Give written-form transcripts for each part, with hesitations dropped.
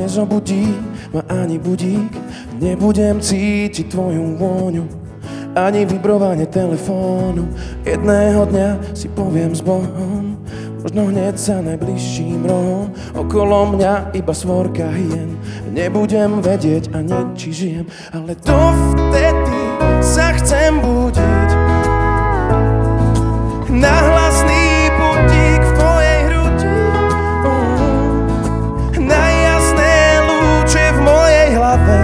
nezobudí ma ani budík, nebudem cítiť tvoju vôňu, ani vibrovanie telefónu. Jedného dňa si poviem s Bohom, možno hneď za najbližším rohom, okolo mňa iba svorka hyen. Nebudem vedieť ani či žijem, ale dovtedy sa chcem budiť na hlasný budík v tvojej hrudi, na jasné lúče v mojej hlave,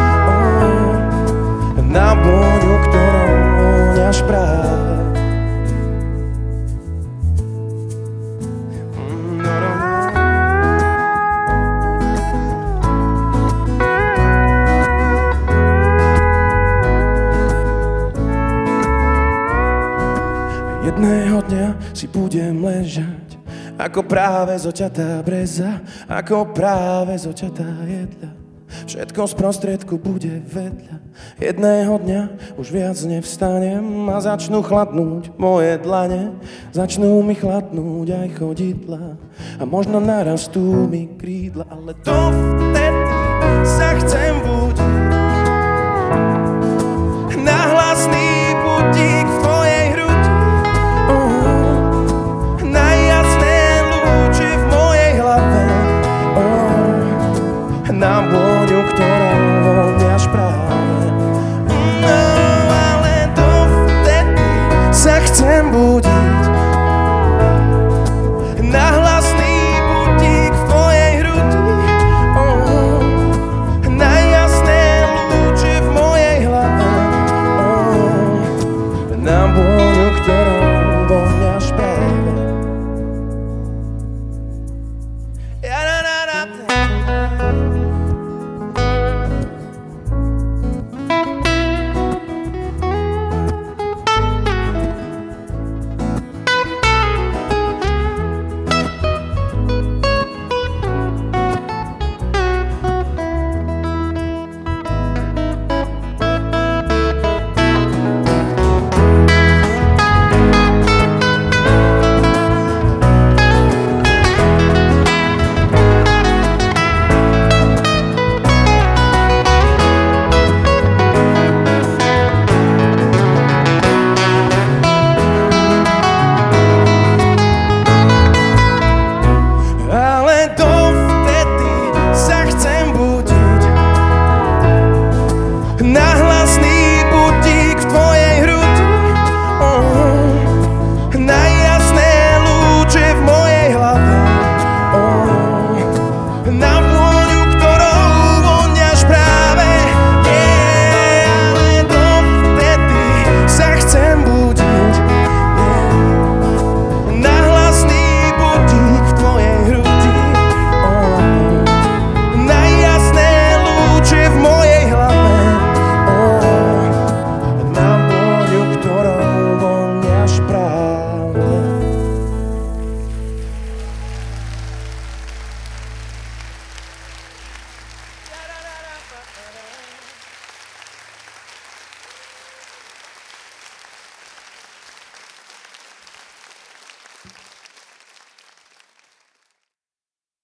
na vôňu, ktorou voňaš práve. Jedného dňa si budem ležať ako práve zoťatá breza, ako práve zoťatá jedľa. Všetko z prostriedku bude vedľa. Jedného dňa už viac nevstanem a začnú chladnúť moje dlane. Začnú mi chladnúť aj chodidla a možno narastú mi krídla, ale dovtedy sa chcem